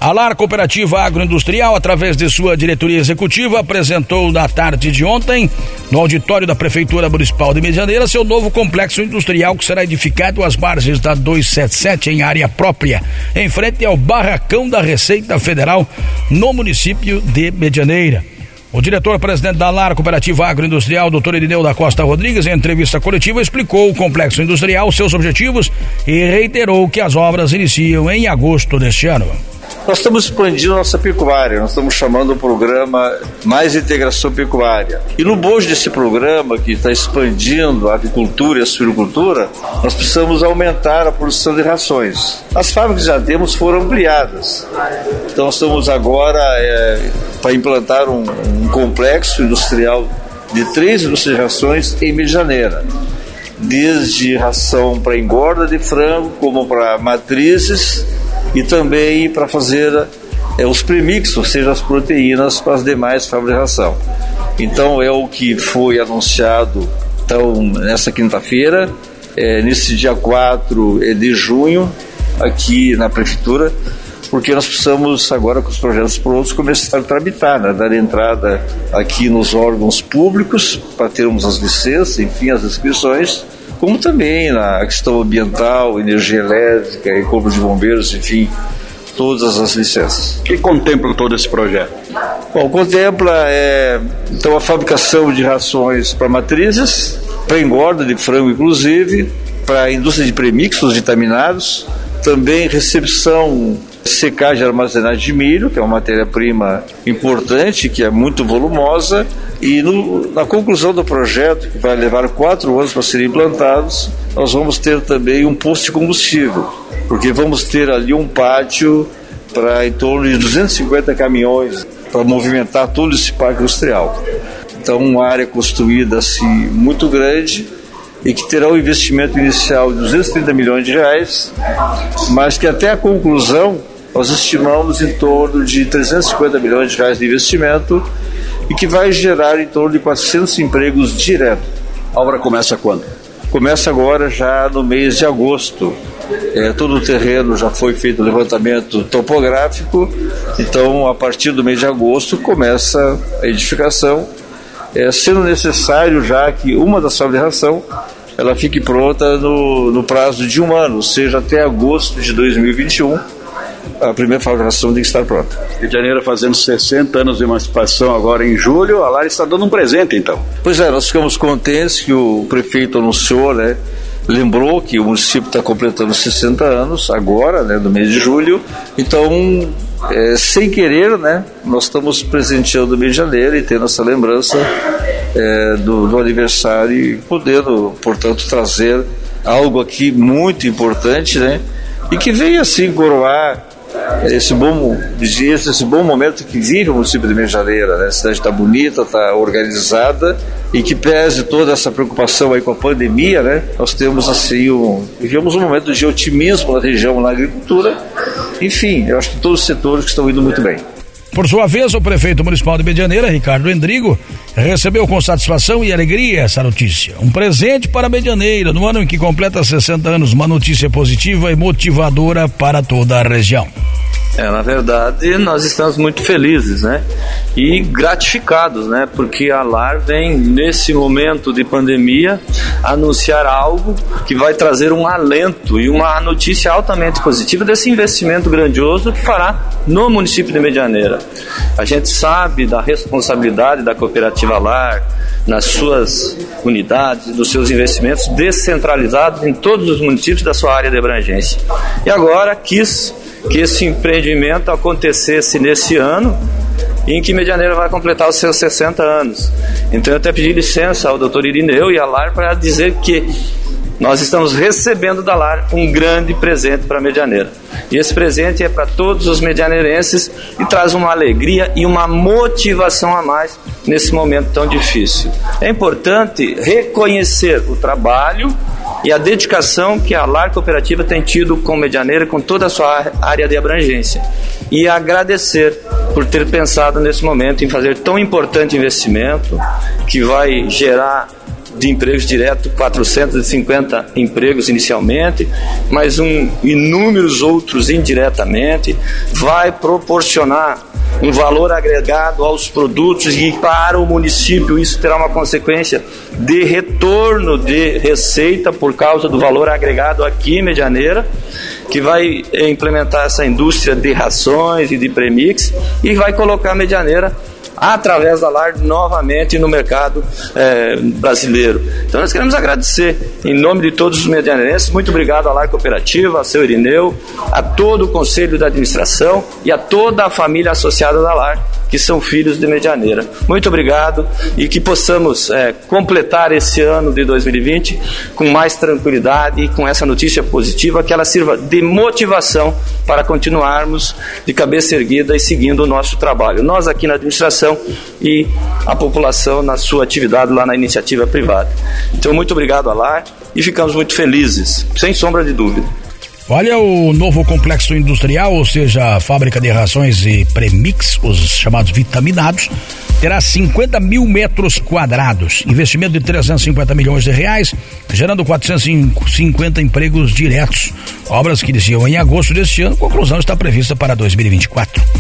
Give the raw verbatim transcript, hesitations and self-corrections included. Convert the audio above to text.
A Lar Cooperativa Agroindustrial, através de sua diretoria executiva, apresentou na tarde de ontem, no auditório da Prefeitura Municipal de Medianeira, seu novo complexo industrial que será edificado às margens da duzentos e setenta e sete em área própria, em frente ao barracão da Receita Federal, no município de Medianeira. O diretor-presidente da Lar Cooperativa Agroindustrial, doutor Irineu da Costa Rodrigues, em entrevista coletiva, explicou o complexo industrial, seus objetivos e reiterou que as obras iniciam em agosto deste ano. Nós estamos expandindo nossa pecuária, nós estamos chamando o programa Mais Integração Pecuária. E no bojo desse programa, que está expandindo a avicultura e a suinocultura, nós precisamos aumentar a produção de rações. As fábricas que já temos foram ampliadas. Então nós estamos agora é, para implantar um, um complexo industrial de três indústrias de rações em Medianeira. Desde ração para engorda de frango, como para matrizes, e também para fazer é, os premix, ou seja, as proteínas para as demais fábricas de ração. Então é o que foi anunciado então, nessa quinta-feira, é, nesse dia quatro de junho, aqui na Prefeitura, porque nós precisamos agora, com os projetos prontos, começar a tramitar, né, dar entrada aqui nos órgãos públicos para termos as licenças, enfim, as inscrições, como também na questão ambiental, energia elétrica e corpo de bombeiros, enfim, todas as licenças. O que contempla todo esse projeto? Bom, contempla é, então a fabricação de rações para matrizes, para engorda de frango inclusive, para a indústria de premixos vitaminados, também recepção, secagem e armazenagem de milho, que é uma matéria-prima importante, que é muito volumosa, e no, na conclusão do projeto, que vai levar quatro anos para serem implantados, nós vamos ter também um posto de combustível, porque vamos ter ali um pátio para em torno de duzentos e cinquenta caminhões para movimentar todo esse parque industrial. Então, uma área construída assim muito grande e que terá um investimento inicial de duzentos e trinta milhões de reais, mas que até a conclusão nós estimamos em torno de trezentos e cinquenta milhões de reais de investimento e que vai gerar em torno de quatrocentos empregos diretos. A obra começa quando? Começa agora já no mês de agosto. É, todo o terreno já foi feito o levantamento topográfico, então a partir do mês de agosto começa a edificação, é, sendo necessário já que uma das fábricas de ração ela fique pronta no, no prazo de um ano, ou seja, até agosto de dois mil e vinte e um, a primeira fábrica de ração tem que estar pronta. Medianeira fazendo sessenta anos de emancipação agora em julho, a Lar está dando um presente então. Pois é, nós ficamos contentes que o prefeito anunciou, né, lembrou que o município está completando sessenta anos agora, né, no mês de julho, então é, sem querer, né, nós estamos presenteando Medianeira e tendo essa lembrança é, do, do aniversário e podendo, portanto, trazer algo aqui muito importante, né, e que venha assim coroar esse bom, esse bom momento que vive o município de Medianeira, né? A cidade está bonita, está organizada e que pese toda essa preocupação aí com a pandemia, né? Nós temos assim, um, vivemos um momento de otimismo na região, na agricultura, enfim, eu acho que todos os setores que estão indo muito bem. Por sua vez, o prefeito municipal de Medianeira, Ricardo Endrigo, recebeu com satisfação e alegria essa notícia. Um presente para Medianeira, no ano em que completa sessenta anos, uma notícia positiva e motivadora para toda a região. É, na verdade, nós estamos muito felizes, né? E gratificados, né? Porque a Lar vem, nesse momento de pandemia, anunciar algo que vai trazer um alento e uma notícia altamente positiva desse investimento grandioso que fará no município de Medianeira. A gente sabe da responsabilidade da cooperativa Lar nas suas unidades, dos seus investimentos descentralizados em todos os municípios da sua área de abrangência. E agora quis que esse empreendimento acontecesse nesse ano em que Medianeira vai completar os seus sessenta anos. Então eu até pedi licença ao doutor Irineu e à Lar para dizer que nós estamos recebendo da Lar um grande presente para Medianeira. E esse presente é para todos os medianeirenses e traz uma alegria e uma motivação a mais nesse momento tão difícil. É importante reconhecer o trabalho e a dedicação que a Lar Cooperativa tem tido com Medianeira, com toda a sua área de abrangência. E agradecer por ter pensado nesse momento em fazer tão importante investimento que vai gerar de empregos diretos, quatrocentos e cinquenta empregos inicialmente, mas um, inúmeros outros indiretamente, vai proporcionar um valor agregado aos produtos e para o município isso terá uma consequência de retorno de receita por causa do valor agregado aqui em Medianeira, que vai implementar essa indústria de rações e de premix e vai colocar a Medianeira através da LAR novamente no mercado eh, brasileiro. Então nós queremos agradecer em nome de todos os medianeirenses, muito obrigado à LAR Cooperativa, ao seu Irineu, a todo o Conselho da Administração e a toda a família associada da LAR, que são filhos de Medianeira. Muito obrigado e que possamos eh, completar esse ano de dois mil e vinte com mais tranquilidade e com essa notícia positiva, que ela sirva de motivação para continuarmos de cabeça erguida e seguindo o nosso trabalho. Nós aqui na administração e a população na sua atividade lá na iniciativa privada. Então, muito obrigado a LAR e ficamos muito felizes, sem sombra de dúvida. Olha, o novo complexo industrial, ou seja, a fábrica de rações e premix, os chamados vitaminados, terá cinquenta mil metros quadrados, investimento de trezentos e cinquenta milhões de reais, gerando quatrocentos e cinquenta empregos diretos. Obras que iniciam em agosto deste ano, conclusão está prevista para dois mil e vinte e quatro.